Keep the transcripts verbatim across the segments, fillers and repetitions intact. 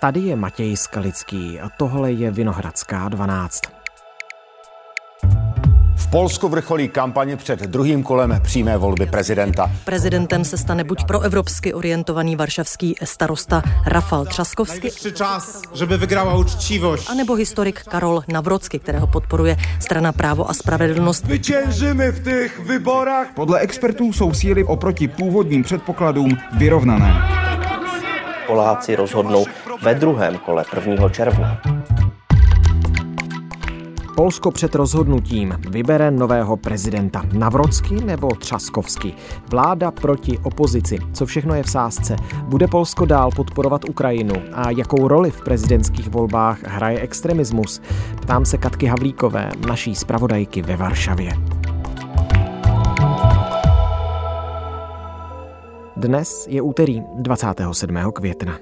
Tady je Matěj Skalický a tohle je Vinohradská dvanáct. V Polsku vrcholí kampaně před druhým kolem přímé volby prezidenta. Prezidentem se stane buď proevropsky orientovaný varšavský starosta Rafał Trzaskowski, Najwyższy czas, żeby wygrała uczciwość, anebo historik Karol Nawrocki, kterého podporuje strana Právo a spravedlnost. Zwyciężymy v těch vyborách. Podle expertů jsou síly oproti původním předpokladům vyrovnané. Poláci rozhodnou ve druhém kole prvního června. Polsko před rozhodnutím vybere nového prezidenta. Nawrocki nebo Trzaskowski? Vláda proti opozici. Co všechno je v sázce? Bude Polsko dál podporovat Ukrajinu? A jakou roli v prezidentských volbách hraje extremismus? Ptám se Katky Havlíkové, naší zpravodajky ve Varšavě. Dnes je úterý dvacátého sedmého května.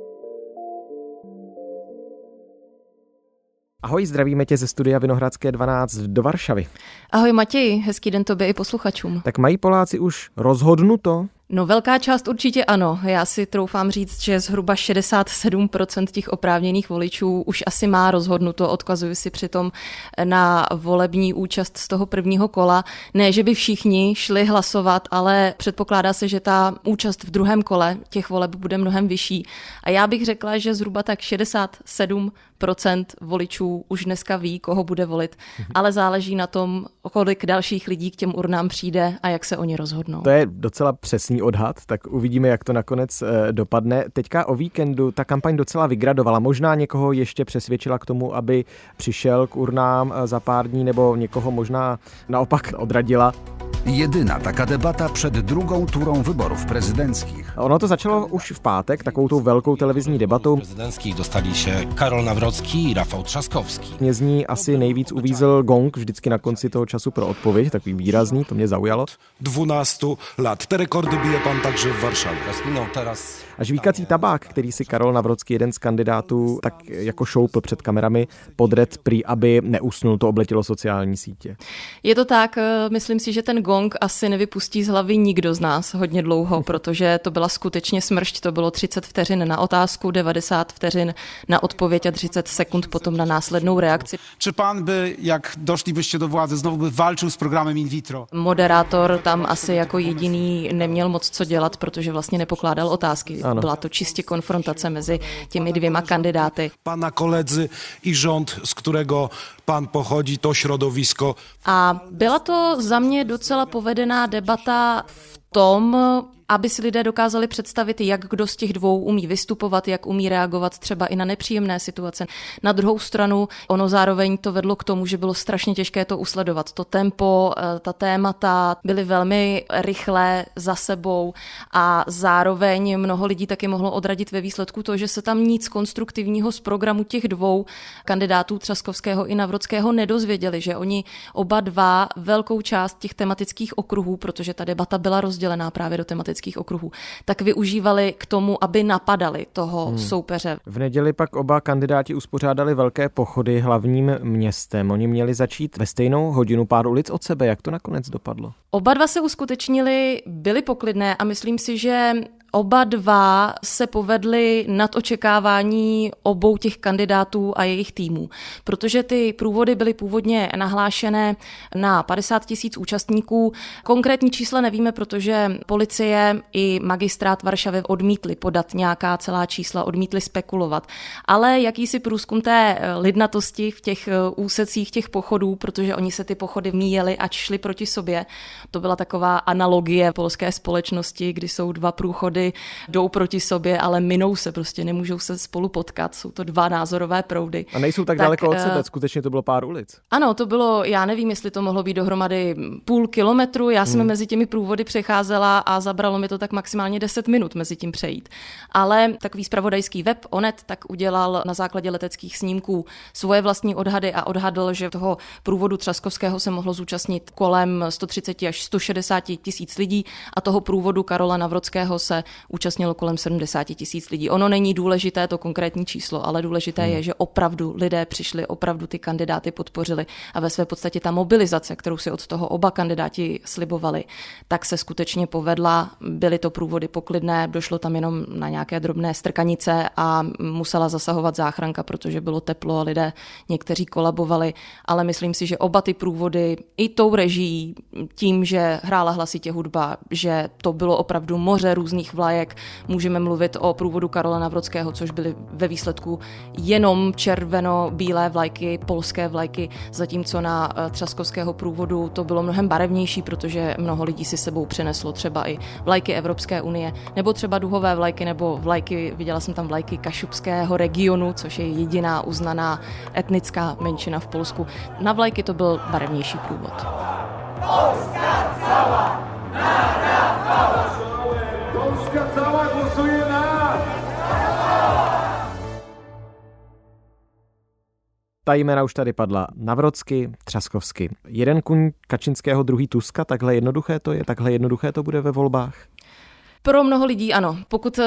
Ahoj, zdravíme tě ze studia Vinohradské dvanáct do Varšavy. Ahoj Matěj, hezký den tobě i posluchačům. Tak mají Poláci už rozhodnuto? No velká část určitě ano. Já si troufám říct, že zhruba šedesát sedm procent těch oprávněných voličů už asi má rozhodnuto. Odkazuji si přitom na volební účast z toho prvního kola. Ne, že by všichni šli hlasovat, ale předpokládá se, že ta účast v druhém kole těch voleb bude mnohem vyšší. A já bych řekla, že zhruba tak šedesát sedm procent voličů už dneska ví, koho bude volit, ale záleží na tom, kolik dalších lidí k těm urnám přijde a jak se oni rozhodnou. To je docela přesný odhad, tak uvidíme, jak to nakonec e, dopadne. Teďka o víkendu ta kampaň docela vygradovala. Možná někoho ještě přesvědčila k tomu, aby přišel k urnám za pár dní, nebo někoho možná naopak odradila. Jedyna taka debata před druhou turą wyborów prezydenckých. Ono to začalo už v pátek takovou tou velkou televizní debatou. Prezydenckých dostali se Karol Nawrocki i Rafał Trzaskowski. Mě z ní asi nejvíc uvízl gong vždycky na konci toho času pro odpověď, takový výrazný, to mě zaujalo. dvanáct let. Te rekordy bije pan takže v Varšavě. A žvíkací tabák, který si Karol Nawrocki, jeden z kandidátů, tak jako šoupl před kamerami podred prý, aby neusnul, to obletilo sociální sítě. Je to tak, myslím si, že ten gong asi nevypustí z hlavy nikdo z nás hodně dlouho, protože to byla skutečně smršť, to bylo třicet vteřin na otázku, devadesát vteřin na odpověď a třicet sekund potom na následnou reakci. Czy pan by, jak došlibyście do władzy, znovu by walczył s programem in vitro? Moderátor tam asi jako jediný neměl moc co dělat, protože vlastně nepokládal otázky. Ano. Byla to čistě konfrontace mezi těmi dvěma kandidáty. Pana koledzy i rząd, z kterého pan pochodí, to środowisko. A byla to za mě docela povedená debata v tom, aby si lidé dokázali představit, jak kdo z těch dvou umí vystupovat, jak umí reagovat třeba i na nepříjemné situace. Na druhou stranu ono zároveň to vedlo k tomu, že bylo strašně těžké to usledovat. To tempo, ta témata byly velmi rychlé za sebou a zároveň mnoho lidí taky mohlo odradit ve výsledku to, že se tam nic konstruktivního z programu těch dvou kandidátů Trzaskowského i Nawrockého nedozvěděli, že oni oba dva velkou část těch tematických okruhů, protože ta debata byla rozdělená právě do tematických okruhů, tak využívali k tomu, aby napadali toho hmm. soupeře. V neděli pak oba kandidáti uspořádali velké pochody hlavním městem. Oni měli začít ve stejnou hodinu pár ulic od sebe. Jak to nakonec dopadlo? Oba dva se uskutečnili, byly poklidné a myslím si, že oba dva se povedly nad očekávání obou těch kandidátů a jejich týmů, protože ty průvody byly původně nahlášené na padesát tisíc účastníků. Konkrétní čísla nevíme, protože policie i magistrát Varšavy odmítli podat nějaká celá čísla, odmítli spekulovat. Ale jakýsi průzkum té lidnatosti v těch úsecích těch pochodů, protože oni se ty pochody míjeli, ať šli proti sobě. To byla taková analogie polské společnosti, kdy jsou dva průchody, jdou proti sobě, ale minou se, prostě nemůžou se spolu potkat. Jsou to dva názorové proudy. A nejsou tak, tak daleko od sebe, skutečně to bylo pár ulic. Ano, to bylo, já nevím, jestli to mohlo být dohromady půl kilometru. Já jsem hmm. mezi těmi průvody přecházela a zabralo mi to tak maximálně deset minut mezi tím přejít. Ale takový zpravodajský web Onet tak udělal na základě leteckých snímků svoje vlastní odhady a odhadl, že toho průvodu Trzaskowského se mohlo zúčastnit kolem sto třicet až sto šedesát tisíc lidí a toho průvodu Karola Nawrockého se účastnilo kolem sedmdesát tisíc lidí. Ono není důležité to konkrétní číslo, ale důležité hmm. je, že opravdu lidé přišli, opravdu ty kandidáty podpořili a ve své podstatě ta mobilizace, kterou si od toho oba kandidáti slibovali, tak se skutečně povedla. Byly to průvody poklidné, došlo tam jenom na nějaké drobné strkanice a musela zasahovat záchranka, protože bylo teplo a lidé někteří kolabovali, ale myslím si, že oba ty průvody i tou režií, tím, že hrála hlasitě hudba, že to bylo opravdu moře různých vlajek. Můžeme mluvit o průvodu Karola Nawrockiho, což byly ve výsledku jenom červeno-bílé vlajky, polské vlajky, zatímco na Třaskovského průvodu to bylo mnohem barevnější, protože mnoho lidí si sebou přineslo třeba i vlajky Evropské unie, nebo třeba duhové vlajky, nebo vlajky, viděla jsem tam vlajky kašubského regionu, což je jediná uznaná etnická menšina v Polsku. Na vlajky to byl barevnější průvod. Polska cała na Rafała! Polska cała głosuje na Rafała! Ta jména už tady padla. Nawrocki, Třaskovský. Jeden kuň Kačinského, druhý Tuska, takhle jednoduché to je, takhle jednoduché to bude ve volbách? Pro mnoho lidí ano. Pokud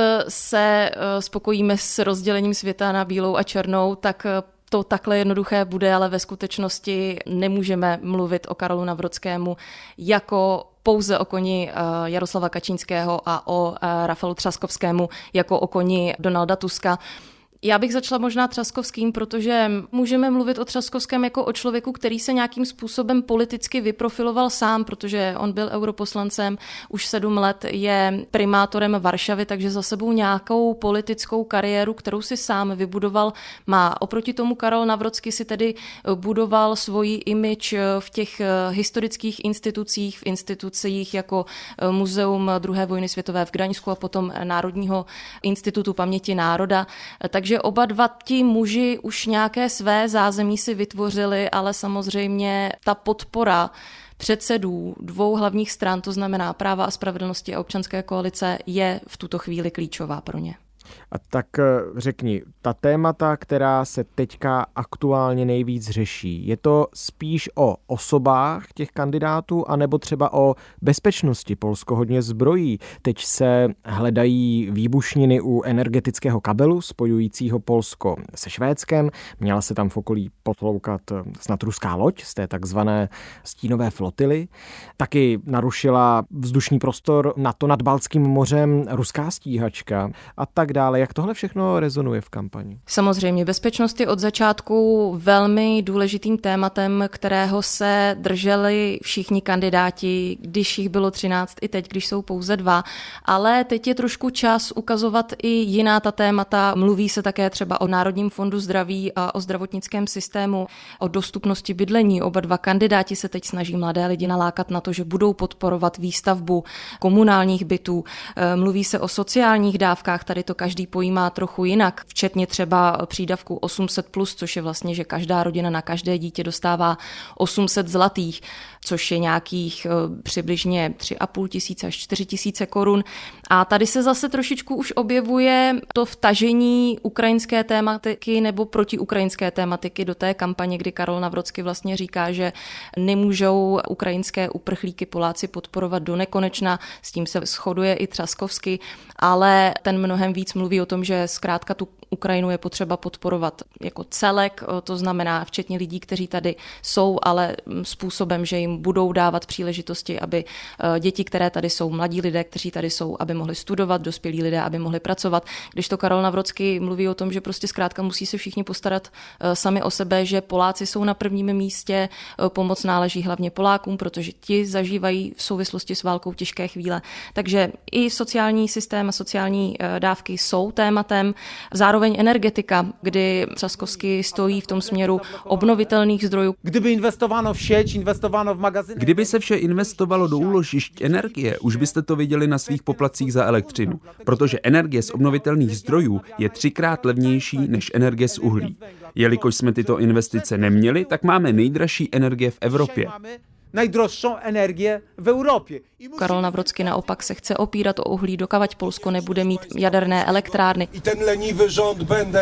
se spokojíme s rozdělením světa na bílou a černou, tak to takhle jednoduché bude, ale ve skutečnosti nemůžeme mluvit o Karolu Nawrockému jako pouze o koni Jaroslava Kačínského a o Rafalu Třaskovskému jako o koni Donalda Tuska. Já bych začala možná Třaskovským, protože můžeme mluvit o Třaskovském jako o člověku, který se nějakým způsobem politicky vyprofiloval sám, protože on byl europoslancem, už sedm let je primátorem Varšavy, takže za sebou nějakou politickou kariéru, kterou si sám vybudoval, má. Oproti tomu Karol Nawrocki si tedy budoval svoji image v těch historických institucích, v institucích jako Muzeum druhé vojny světové v Gdaňsku a potom Národního institutu paměti národa. Takže že oba dva ti muži už nějaké své zázemí si vytvořili, ale samozřejmě ta podpora předsedů dvou hlavních stran, to znamená Práva a spravedlnosti a Občanské koalice, je v tuto chvíli klíčová pro ně. A tak řekni, ta témata, která se teďka aktuálně nejvíc řeší, je to spíš o osobách těch kandidátů, anebo třeba o bezpečnosti? Polsko hodně zbrojí. Teď se hledají výbušniny u energetického kabelu spojujícího Polsko se Švédskem. Měla se tam v okolí potloukat snad ruská loď z té takzvané stínové flotily. Taky narušila vzdušný prostor NATO nad Baltským mořem ruská stíhačka a tak dále. Jak tohle všechno rezonuje v kampani? Samozřejmě bezpečnost je od začátku velmi důležitým tématem, kterého se drželi všichni kandidáti, když jich bylo třináct i teď, když jsou pouze dva. Ale teď je trošku čas ukazovat i jiná ta témata. Mluví se také třeba o Národním fondu zdraví a o zdravotnickém systému, o dostupnosti bydlení. Oba dva kandidáti se teď snaží mladé lidi nalákat na to, že budou podporovat výstavbu komunálních bytů. Mluví se o sociálních dávkách, tady to každý pojímá trochu jinak, včetně třeba přídavku osm set plus, což je vlastně, že každá rodina na každé dítě dostává osm set zlatých, což je nějakých přibližně tři a půl tisíce až čtyři tisíce korun. A tady se zase trošičku už objevuje to vtažení ukrajinské tématiky nebo protiukrajinské tématiky do té kampaně, kdy Karol Nawrocki vlastně říká, že nemůžou ukrajinské uprchlíky Poláci podporovat do nekonečna, s tím se shoduje i Třaskovský, ale ten mnohem víc mluví o tom, že zkrátka tu Ukrajinu je potřeba podporovat jako celek, to znamená včetně lidí, kteří tady jsou, ale způsobem, že jim budou dávat příležitosti, aby děti, které tady jsou, mladí lidé, kteří tady jsou, aby mohli studovat, dospělí lidé, aby mohli pracovat. Když to Karol Nawrocki mluví o tom, že prostě zkrátka musí se všichni postarat sami o sebe, že Poláci jsou na prvním místě, pomoc náleží hlavně Polákům, protože ti zažívají v souvislosti s válkou těžké chvíle. Takže i sociální systém a sociální dávky jsou tématem. Zároveň energetika, kdy Třaskovský stojí v tom směru obnovitelných zdrojů. Kdyby investováno v sieć, investováno v magazynech. Kdyby se vše investovalo do úložišť energie, už byste to viděli na svých poplatcích za elektřinu, protože energie z obnovitelných zdrojů je třikrát levnější než energie z uhlí. Jelikož jsme tyto investice neměli, tak máme nejdražší energie v Evropě. Najdrožší energie v Evropě. Karol Nawrocki naopak se chce opírat o uhlí, dokavať Polsko nebude mít jaderné elektrárny. I ten lenivý rząd będzie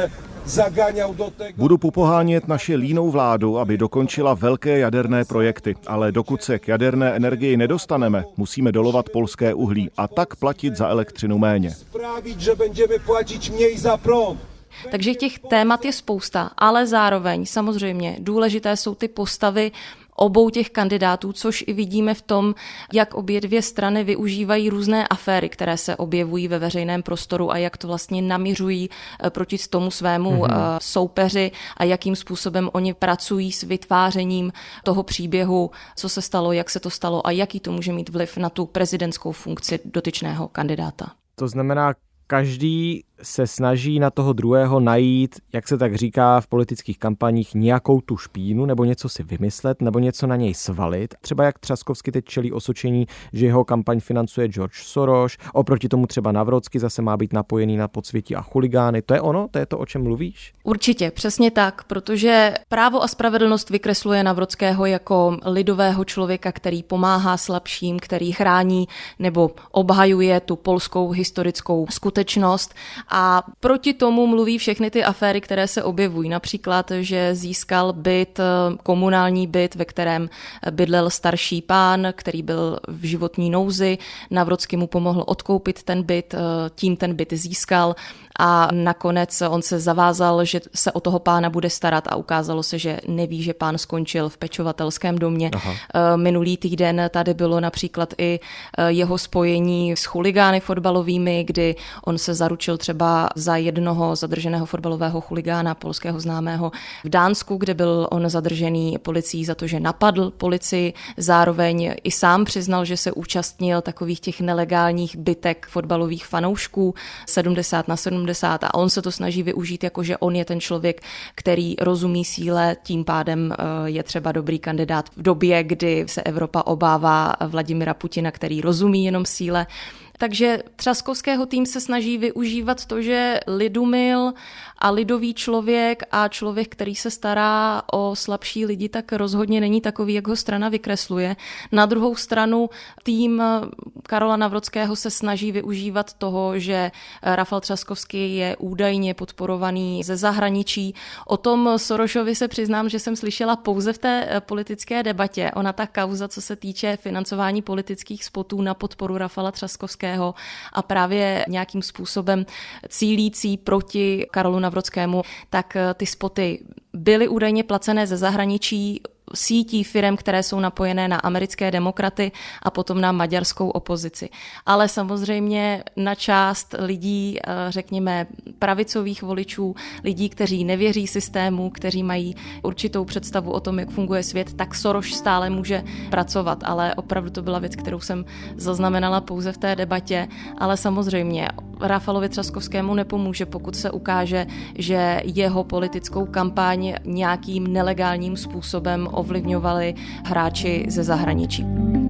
Budu popohánět naši línou vládu, aby dokončila velké jaderné projekty, ale dokud se k jaderné energii nedostaneme, musíme dolovat polské uhlí a tak platit za elektřinu méně. Takže těch témat je spousta, ale zároveň samozřejmě důležité jsou ty postavy obou těch kandidátů, což i vidíme v tom, jak obě dvě strany využívají různé aféry, které se objevují ve veřejném prostoru a jak to vlastně naměřují proti tomu svému mm-hmm. soupeři a jakým způsobem oni pracují s vytvářením toho příběhu, co se stalo, jak se to stalo a jaký to může mít vliv na tu prezidentskou funkci dotyčného kandidáta. To znamená, každý se snaží na toho druhého najít, jak se tak říká v politických kampaních, nějakou tu špínu nebo něco si vymyslet nebo něco na něj svalit. Třeba jak Třaskovský teď čelí osočení, že jeho kampaň financuje George Soros, oproti tomu třeba Navrocký zase má být napojený na podsvětí a chuligány. To je ono? To je to, o čem mluvíš? Určitě, přesně tak, protože Právo a spravedlnost vykresluje Navrockého jako lidového člověka, který pomáhá slabším, který chrání nebo obhajuje tu polskou historickou skutečnost. A proti tomu mluví všechny ty aféry, které se objevují. Například, že získal byt, komunální byt, ve kterém bydlel starší pán, který byl v životní nouzi. Navrocký mu pomohl odkoupit ten byt, tím ten byt získal a nakonec on se zavázal, že se o toho pána bude starat a ukázalo se, že neví, že pán skončil v pečovatelském domě. Aha. Minulý týden tady bylo například i jeho spojení s chuligány fotbalovými, kdy on se zaručil třeba za jednoho zadrženého fotbalového chuligána, polského známého v Dánsku, kde byl on zadržený policií za to, že napadl policii. Zároveň i sám přiznal, že se účastnil takových těch nelegálních bitek fotbalových fanoušků sedmdesát na sedmdesát a on se to snaží využít jako, že on je ten člověk, který rozumí síle, tím pádem je třeba dobrý kandidát v době, kdy se Evropa obává Vladimira Putina, který rozumí jenom síle. Takže Třaskovského tým se snaží využívat to, že lidumil a lidový člověk a člověk, který se stará o slabší lidi, tak rozhodně není takový, jak ho strana vykresluje. Na druhou stranu tým Karola Navrockého se snaží využívat toho, že Rafał Trzaskowski je údajně podporovaný ze zahraničí. O tom Sorošovi se přiznám, že jsem slyšela pouze v té politické debatě. Ona ta kauza, co se týče financování politických spotů na podporu Rafała Trzaskowského a právě nějakým způsobem cílící proti Karolu Navrockému, tak ty spoty byly údajně placené ze zahraničí sítí firem, které jsou napojené na americké demokraty a potom na maďarskou opozici. Ale samozřejmě na část lidí, řekněme pravicových voličů, lidí, kteří nevěří systému, kteří mají určitou představu o tom, jak funguje svět, tak Soros stále může pracovat, ale opravdu to byla věc, kterou jsem zaznamenala pouze v té debatě, ale samozřejmě Rafalovi Třaskovskému nepomůže, pokud se ukáže, že jeho politickou kampaň nějakým nelegálním způsobem ovlivňovali hráči ze zahraničí.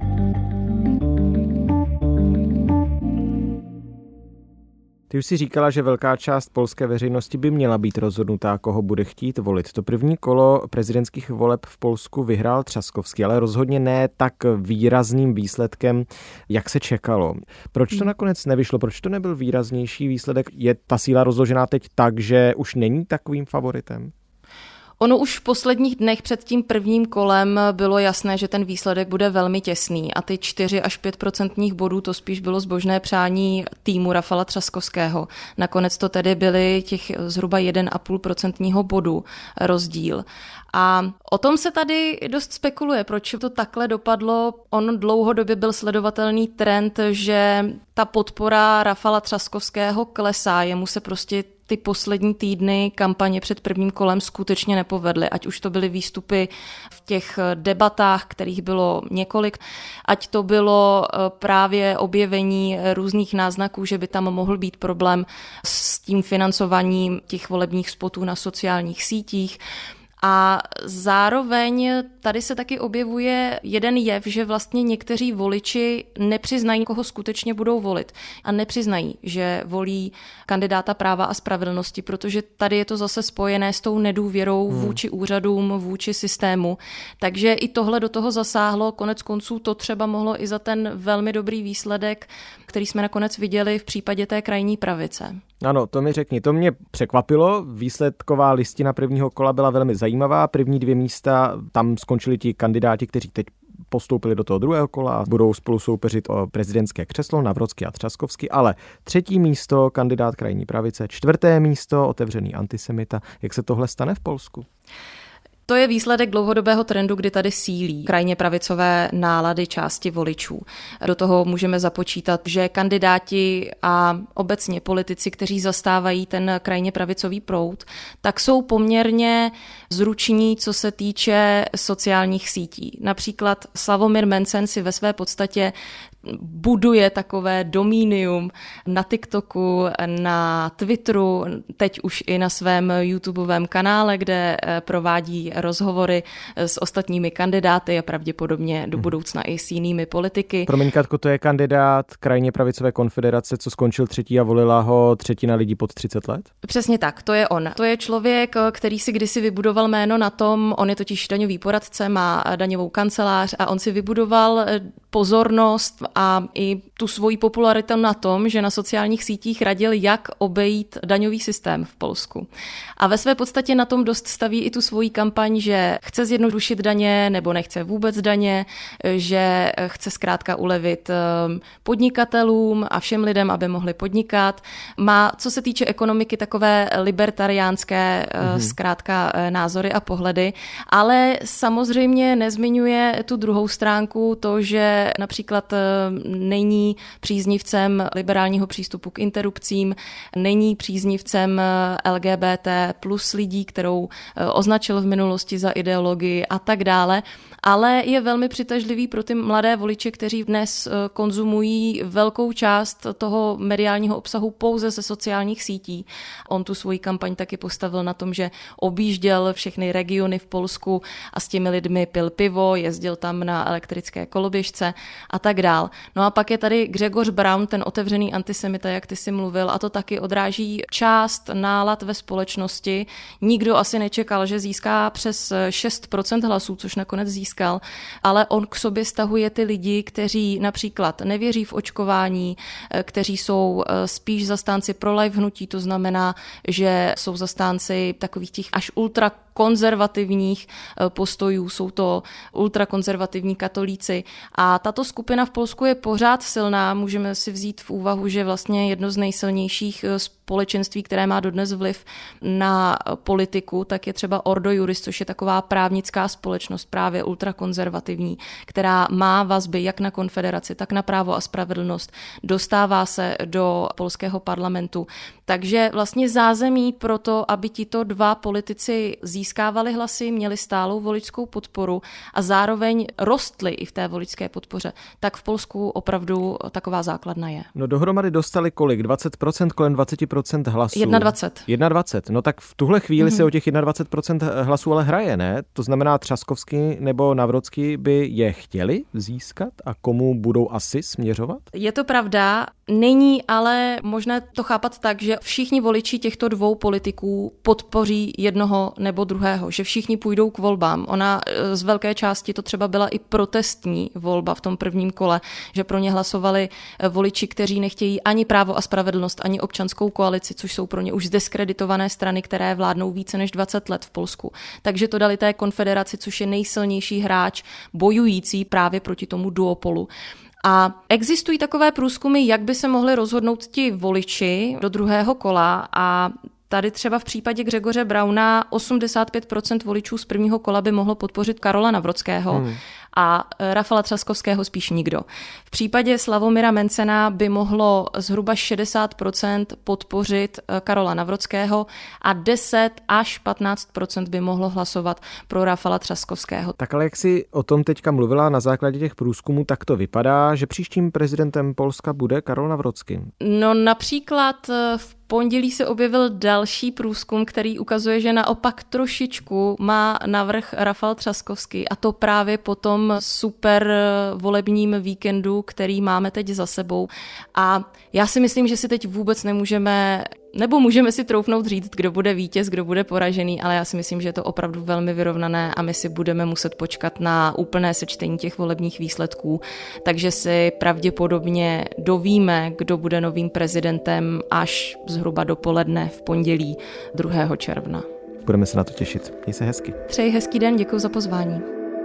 Ty už si říkala, že velká část polské veřejnosti by měla být rozhodnutá, koho bude chtít volit. To první kolo prezidentských voleb v Polsku vyhrál Třaskovský, ale rozhodně ne tak výrazným výsledkem, jak se čekalo. Proč to nakonec nevyšlo? Proč to nebyl výraznější výsledek? Je ta síla rozložená teď tak, že už není takovým favoritem? Ono už v posledních dnech před tím prvním kolem bylo jasné, že ten výsledek bude velmi těsný a ty čtyři až pět procentních bodů to spíš bylo zbožné přání týmu Rafała Trzaskowskiego. Nakonec to tedy byly těch zhruba jeden a půl procentního bodu rozdíl. A o tom se tady dost spekuluje, proč to takhle dopadlo. On dlouhodobě byl sledovatelný trend, že ta podpora Rafała Trzaskowskiego klesá, jemu se prostě ty poslední týdny kampaně před prvním kolem skutečně nepovedly. Ať už to byly výstupy v těch debatách, kterých bylo několik, ať to bylo právě objevení různých náznaků, že by tam mohl být problém s tím financováním těch volebních spotů na sociálních sítích. A zároveň tady se taky objevuje jeden jev, že vlastně někteří voliči nepřiznají, koho skutečně budou volit. A nepřiznají, že volí kandidáta Práva a spravedlnosti, protože tady je to zase spojené s tou nedůvěrou hmm. vůči úřadům, vůči systému. Takže i tohle do toho zasáhlo. Konec konců to třeba mohlo i za ten velmi dobrý výsledek který jsme nakonec viděli v případě té krajní pravice. Ano, to mi řekni. To mě překvapilo. Výsledková listina prvního kola byla velmi zajímavá. První dvě místa, tam skončili ti kandidáti, kteří teď postoupili do toho druhého kola a budou spolu soupeřit o prezidentské křeslo, Navrocki a Třaskovský, ale třetí místo kandidát krajní pravice, čtvrté místo otevřený antisemita. Jak se tohle stane v Polsku? To je výsledek dlouhodobého trendu, kdy tady sílí krajně pravicové nálady části voličů. Do toho můžeme započítat, že kandidáti a obecně politici, kteří zastávají ten krajně pravicový proud, tak jsou poměrně zruční, co se týče sociálních sítí. Například Sławomir Mencen si ve své podstatě buduje takové dominium na TikToku, na Twitteru, teď už i na svém YouTubeovém kanále, kde provádí rozhovory s ostatními kandidáty a pravděpodobně do budoucna i s jinými politiky. Promiň, Katko, to je kandidát krajně pravicové konfederace, co skončil třetí a volila ho třetina lidí pod třicet let? Přesně tak, to je on. To je člověk, který si kdysi vybudoval jméno na tom, on je totiž daňový poradce, má daňovou kancelář a on si vybudoval pozornost a i tu svoji popularitu na tom, že na sociálních sítích radil, jak obejít daňový systém v Polsku. A ve své podstatě na tom dost staví i tu svoji kampaň, že chce zjednodušit daně nebo nechce vůbec daně, že chce zkrátka ulevit podnikatelům a všem lidem, aby mohli podnikat. Má, co se týče ekonomiky, takové libertariánské mm-hmm. zkrátka názory a pohledy, ale samozřejmě nezmiňuje tu druhou stránku, to, že například není příznivcem liberálního přístupu k interrupcím, není příznivcem L G B T plus lidí, kterou označil v minulosti za ideologii a tak dále, ale je velmi přitažlivý pro ty mladé voliče, kteří dnes konzumují velkou část toho mediálního obsahu pouze ze sociálních sítí. On tu svoji kampaň taky postavil na tom, že objížděl všechny regiony v Polsku a s těmi lidmi pil pivo, jezdil tam na elektrické koloběžce a tak dál. No a pak je tady Grzegorz Braun, ten otevřený antisemita, jak ty jsi mluvil, a to taky odráží část nálad ve společnosti. Nikdo asi nečekal, že získá přes šest procent hlasů, což nakonec získal, ale on k sobě stahuje ty lidi, kteří například nevěří v očkování, kteří jsou spíš zastánci pro-life hnutí, to znamená, že jsou zastánci takových těch až ultra konzervativních postojů, jsou to ultrakonzervativní katolíci a tato skupina v Polsku je pořád silná, můžeme si vzít v úvahu, že vlastně jedno z nejsilnějších společenství, které má dodnes vliv na politiku, tak je třeba Ordo Juris, což je taková právnická společnost, právě ultrakonzervativní, která má vazby jak na konfederaci, tak na Právo a spravedlnost, dostává se do polského parlamentu. Takže vlastně zázemí pro to, aby tito dva politici získávali hlasy, měli stálou voličskou podporu a zároveň rostli i v té voličské podpoře, tak v Polsku opravdu taková základna je. No dohromady dostali kolik? dvacet procent, kolem dvacet procent hlasů? dvacet jedna. dvacet jedna. No tak v tuhle chvíli mm-hmm. se o těch dvacet jedna procent hlasů ale hraje, ne? To znamená Třaskovský nebo Navrocki by je chtěli získat a komu budou asi směřovat? Je to pravda, není ale možné to chápat tak, že všichni voliči těchto dvou politiků podpoří jednoho nebo druhého, že všichni půjdou k volbám. Ona z velké části to třeba byla i protestní volba v tom prvním kole, že pro ně hlasovali voliči, kteří nechtějí ani Právo a spravedlnost, ani Občanskou koalici, což jsou pro ně už zdiskreditované strany, které vládnou více než dvacet let v Polsku. Takže to dali té konfederaci, což je nejsilnější hráč bojující právě proti tomu duopolu. A existují takové průzkumy, jak by se mohli rozhodnout ti voliči do druhého kola a tady třeba v případě Grzegorze Brauna osmdesát pět procent voličů z prvního kola by mohlo podpořit Karola Nawrockiego hmm. a Rafala Třaskovského spíš nikdo. V případě Sławomira Mencena by mohlo zhruba šedesát procent podpořit Karola Nawrockiego a deset až patnáct procent by mohlo hlasovat pro Rafala Třaskovského. Tak ale jak jsi o tom teďka mluvila na základě těch průzkumů, tak to vypadá, že příštím prezidentem Polska bude Karol Nawrocki. No například v pondělí se objevil další průzkum, který ukazuje, že naopak trošičku má navrch Rafal Třaskovský a to právě po tom tom super volebním víkendu, který máme teď za sebou. A já si myslím, že si teď vůbec nemůžeme, nebo můžeme si troufnout říct, kdo bude vítěz, kdo bude poražený, ale já si myslím, že je to opravdu velmi vyrovnané a my si budeme muset počkat na úplné sečtení těch volebních výsledků, takže si pravděpodobně dovíme, kdo bude novým prezidentem až zhruba dopoledne v pondělí druhého června. Budeme se na to těšit. Měj se hezky. Přeji hezký den, děkuji za pozvání.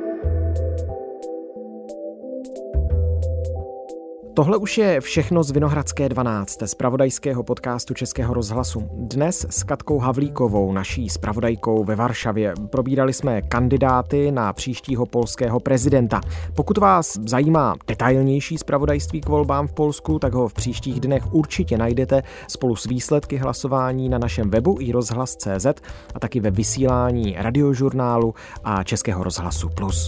Tohle už je všechno z Vinohradské dvanáct, zpravodajského podcastu Českého rozhlasu. Dnes s Katkou Havlíkovou, naší zpravodajkou ve Varšavě, probírali jsme kandidáty na příštího polského prezidenta. Pokud vás zajímá detailnější zpravodajství k volbám v Polsku, tak ho v příštích dnech určitě najdete spolu s výsledky hlasování na našem webu i rozhlas tečka cé zet a taky ve vysílání Radiožurnálu a Českého rozhlasu Plus.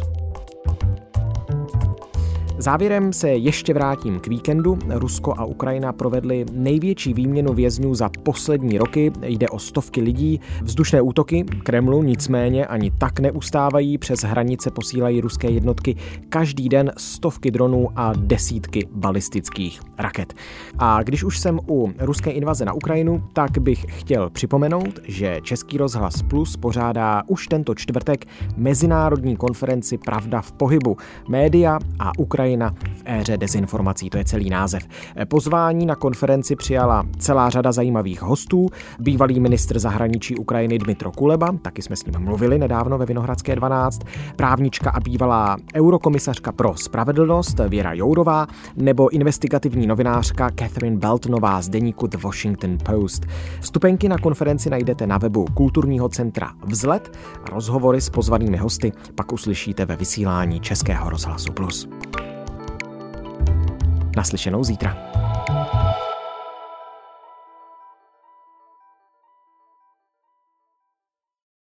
Závěrem se ještě vrátím k víkendu. Rusko a Ukrajina provedly největší výměnu vězňů za poslední roky. Jde o stovky lidí. Vzdušné útoky Kremlu nicméně ani tak neustávají. Přes hranice posílají ruské jednotky každý den stovky dronů a desítky balistických raket. A když už jsem u ruské invaze na Ukrajinu, tak bych chtěl připomenout, že Český rozhlas Plus pořádá už tento čtvrtek mezinárodní konferenci Pravda v pohybu. Média a Ukrajina v éře dezinformací, to je celý název. Pozvání na konferenci přijala celá řada zajímavých hostů. Bývalý ministr zahraničí Ukrajiny Dmytro Kuleba, taky jsme s ním mluvili nedávno ve Vinohradské dvanáct, právnička a bývalá eurokomisařka pro spravedlnost Věra Jourová nebo investigativní novinářka Catherine Beltonová z deníku The Washington Post. Vstupenky na konferenci najdete na webu kulturního centra Vzlet a rozhovory s pozvanými hosty pak uslyšíte ve vysílání Českého rozhlasu Plus. Naslyšenou zítra.